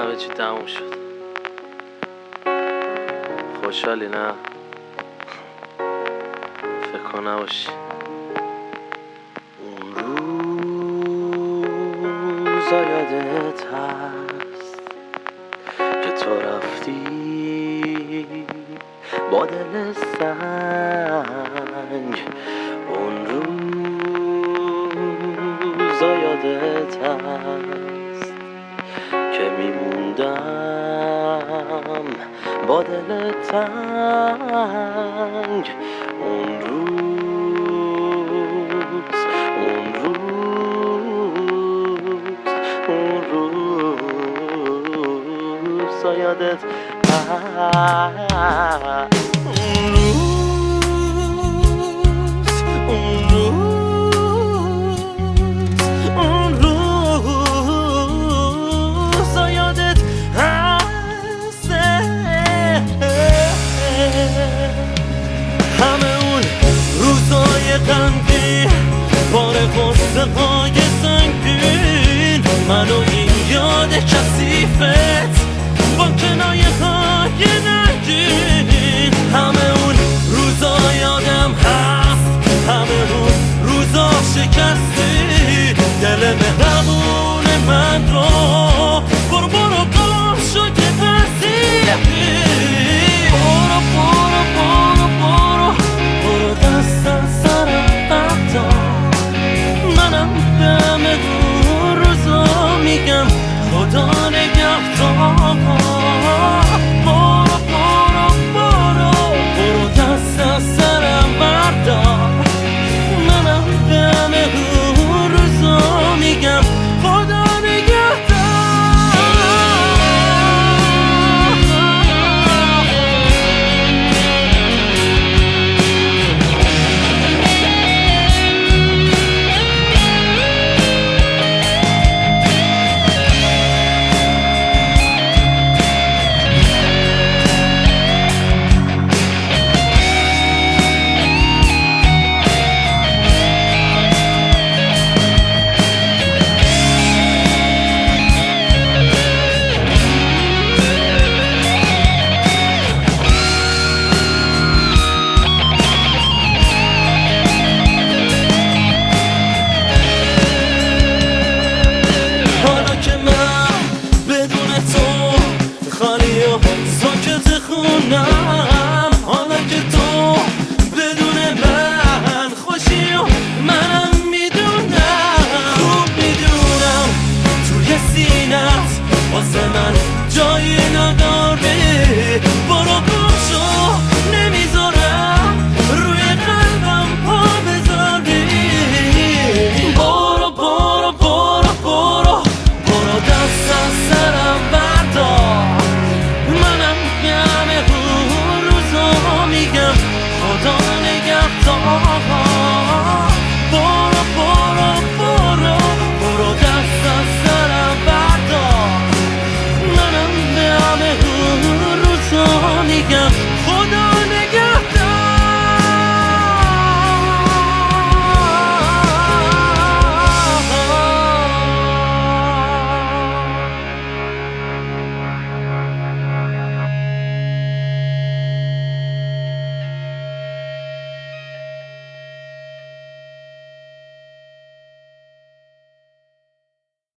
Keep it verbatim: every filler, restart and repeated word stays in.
همه چی تموم شد. خوشحالی نه؟ فکر کن نباشی. اون روزا یادت هست که تو رفتی با دل سنگ. اون روزا یادت هست که میموندم با دل تنگ. اون روز اون روز اون روزا یادت هست. اون روز اون روز اون روزا یادت هست. همه اون روزای غمگین، بار غصه های سنگین، من و این یاد کثیفت با کنایه های